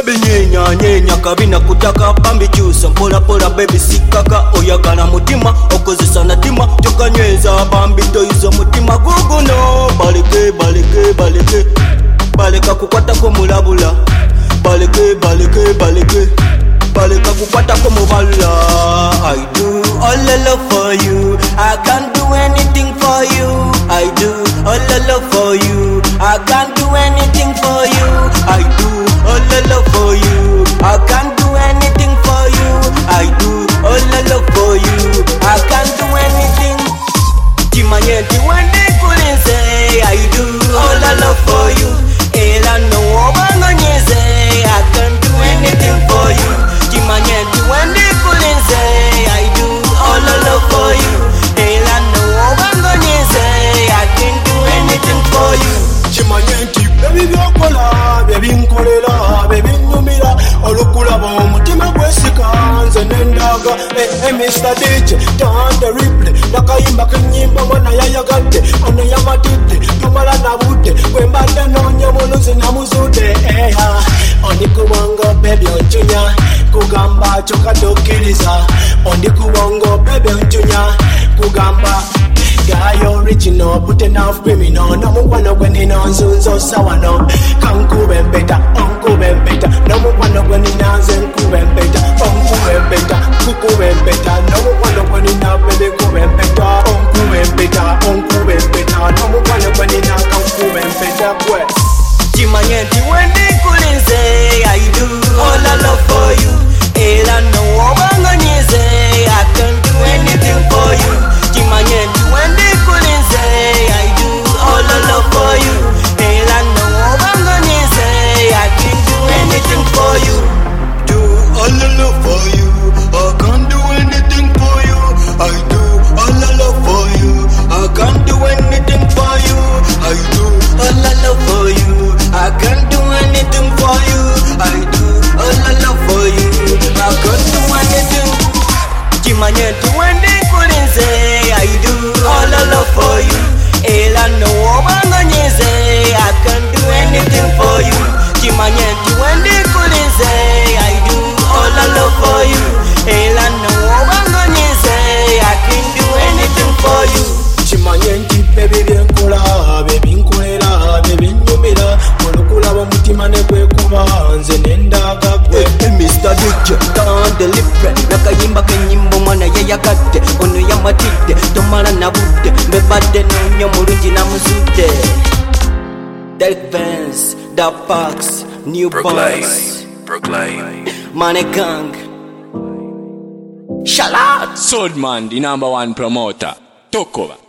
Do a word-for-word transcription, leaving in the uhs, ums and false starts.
baby nyenya nyenya kabina kutaka pambi juice mpola pola baby sikaka oyagala mutima okozesa natima tokanyweza bambi toizo mutima guguno baleke baleke baleke baleka kukwata ko mulabula baleke baleke baleke baleka kukwata ko mubala. I do all I love for you, I can't do anything for you. I do all I love for you, I can't do anything for you. I do all I love for you, I can't do anything for you. I do all I love for you, I can't do anything. Timanyenti wende kulinze, I do all I love for you. Ela no obangonyeze, I can't do anything for you. Timanyenti wende kulinze, I do all I love for you. Ela no obangonyeze, I can't do anything for you. Timanyenti baby byokola, baby nkolela, baby nyumira, olukulaba omutima gwesikanze nendaga. Eh eh Mister D J, turn the replay. Nakayimba kenyimba mwana yayagadde, ono yamatidde, tumala nabudde, kwembadde nonya muluzi namuzude. Eh ha, ondikubongo baby onjunya, kugamba choka dokiriza. Ondikubongo baby onjunya, kugamba Guy original, put enough criminal. No more one when in on so sour no. Kanku and better, uncle and better. No more one when in hands and cool and better. Uncle and better, cuckoo and better. No more one when in up and cool and better. Uncle and better, uncle and better. No more one when in a kanku and better. Quest. Timanyenti when they couldn't say I do all I love for you. Ela no obangonyeze, I can't do anything for you. Timanyenti when they couldn't say I do all I love for you. Ela no obangonyeze, I can't do anything for you. Do all I love for you, I can't do anything for you. I do all I love for you, I can't do anything for you. I do all I love for you, I can't do anything for you. I do all I love for you, I can't do anything. Timanyenti when they couldn't say I do all I love for you. Ela no obangonyeze, I can't do anything for you. Timanyenti when they couldn't say I do all I love for you. Ela no obangonyeze, I can't do anything for you. Timanyenti baby byenkola, baby nkolela, baby nyumira, olukulaba mutima ne kwekuba nze nendaga gwe. Eh Mister D J, turn the libre. Nakayimba kenyimbo mwana yayagadde, ono yamatidde, tomala nabudde, mbebadde nonyo mulungi namuzude. Derek Benz, Da Parks, New Boys, Brooklyn, Money Gang. Shalat Soldman, the number one promoter. Took over.